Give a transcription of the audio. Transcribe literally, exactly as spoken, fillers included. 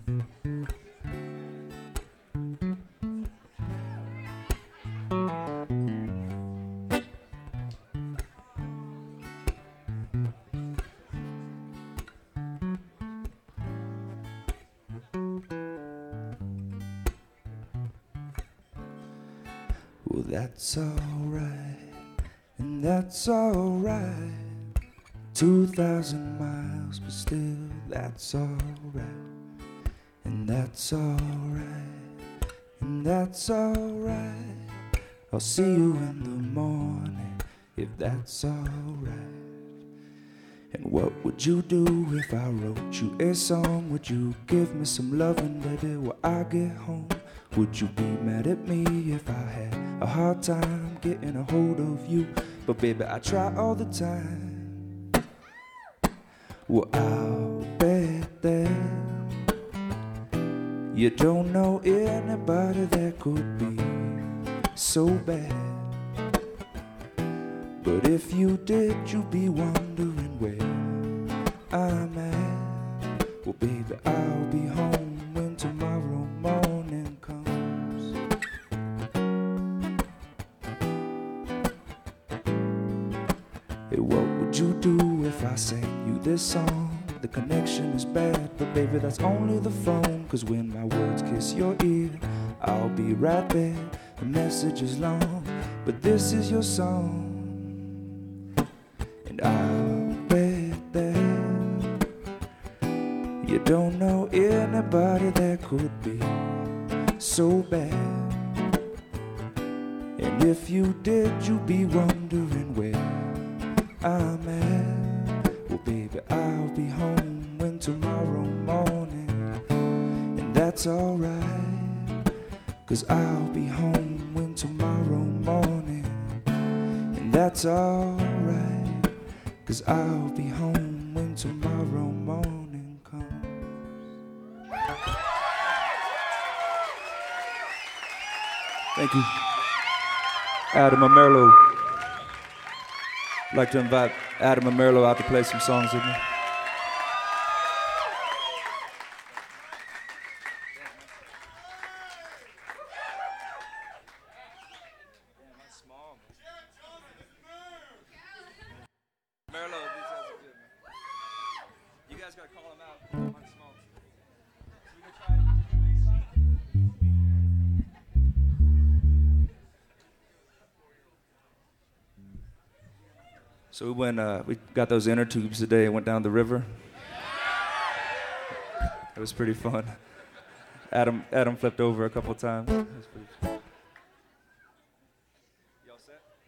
Well, that's alright, and that's alright. Two thousand miles, but still that's alright. And that's alright, and that's alright. I'll see you in the morning, if that's alright. And what would you do if I wrote you a song? Would you give me some loving, baby, when I get home? Would you be mad at me if I had a hard time getting a hold of you? But baby, I try all the time. Well, I'll bet that you don't know anybody that could be so bad. But if you did, you'd be wondering where I'm at. Well, baby, I'll be home when tomorrow morning comes. Hey, what would you do if I sang you this song? The connection is bad, but baby, that's only the phone. Cause when my words kiss your ear, I'll be right there. The message is long, but this is your song. And I'll bet that you don't know anybody that could be so bad. And if you did, you'd be wondering where I'm at. Well, baby, I'll be home when tomorrow morning. And that's alright, cause I'll be home when tomorrow morning. And that's alright, cause I'll be home when tomorrow morning comes. Thank you. Adam Amerlo. I'd like to invite Adam Amerlo out to play some songs with me. So we went, uh, we got those inner tubes today and went down the river. It was pretty fun. Adam, Adam flipped over a couple times. It was pretty fun. Y'all set?